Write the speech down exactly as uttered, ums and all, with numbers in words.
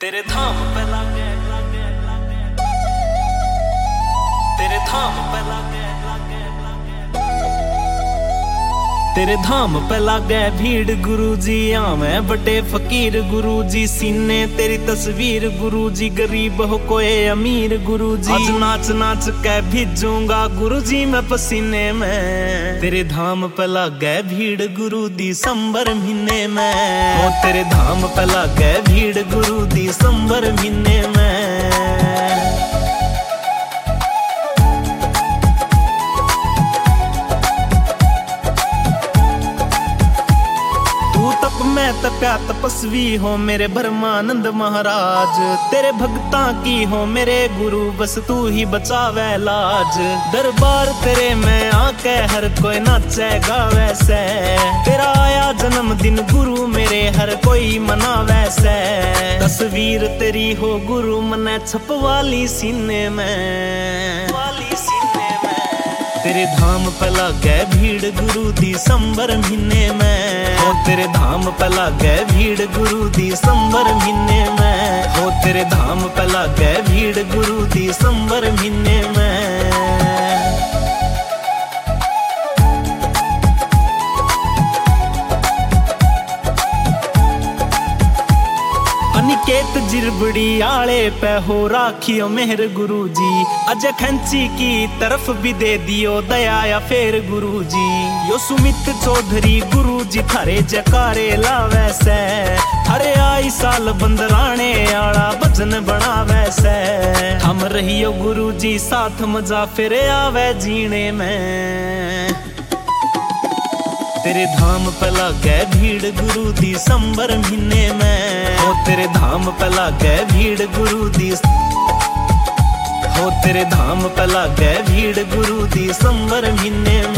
तेरे धाम पे लागे लागे लागे तेरे धाम पे लागे लागे लागे तेरे धाम पे लागे भीड़ गुरुजी आवे बड़े फकीर गुरुजी सीने तेरी तस्वीर गुरुजी गरीब हो कोई अमीर गुरुजी आज नाच नाच के भेजूंगा गुरुजी मैं पसीने में तेरे धाम पे लागे भीड़ गुरु दिसंबर महीने में ओ तेरे धाम पे लागे भीड़ गुरु दिसंबर महीने में मैं तप्या तपस्वी हो मेरे ब्रह्मानंद महाराज तेरे भक्ता की हो मेरे गुरु बस तू ही बचावे लाज दरबार तेरे में आके हर कोई नाचे गावे से तेरा आया जन्मदिन गुरु मेरे हर कोई मनावे से तस्वीर तेरी हो गुरु मने छपवाली सीने में वाली सीने में तेरे धाम पे लागे भीड़ गुरु दिसंबर महीने में हो तेरे धाम पे लागे भीड़ गुरु दिसंबर महीने में हो तेरे धाम पे लागे भीड़ गुरु दिसंबर महीने में अनिकेत जिरबड़ी आले पे हो राखियो मेहर गुरुजी अज खंची की तरफ भी दे दियो दया या फेर गुरुजी यो सुमित चौधरी गुरुजी थारे जकारे लावे से थारे आई साल बंदराने आला भजन बनावे से हम रहियो गुरुजी साथ मजा फिर आवे जीने में तेरे धाम पे लागे भीड़ गुरु दिसंबर महीने में हो तेरे धाम पे लागे भीड़ गुरु दिस हो तेरे धाम पे लागे भीड़ गुरु दिसंबर महीने में